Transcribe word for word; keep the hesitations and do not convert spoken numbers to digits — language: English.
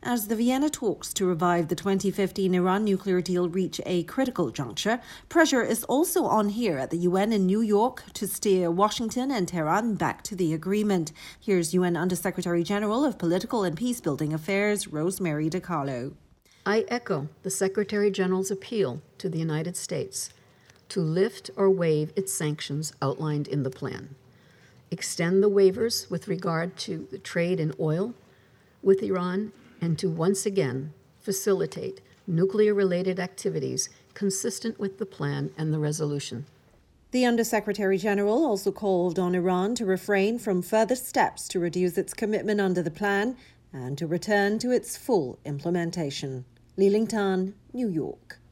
As the Vienna talks to revive the twenty fifteen Iran nuclear deal reach a critical juncture, pressure is also on here at the U N in New York to steer Washington and Tehran back to the agreement. Here's U N Undersecretary General of Political and Peacebuilding Affairs, Rosemary DiCarlo. I echo the Secretary General's appeal to the United States to lift or waive its sanctions outlined in the plan, extend the waivers with regard to the trade in oil with Iran, and to once again facilitate nuclear-related activities consistent with the plan and the resolution. The Undersecretary General also called on Iran to refrain from further steps to reduce its commitment under the plan and to return to its full implementation. Li Ling Tan, New York.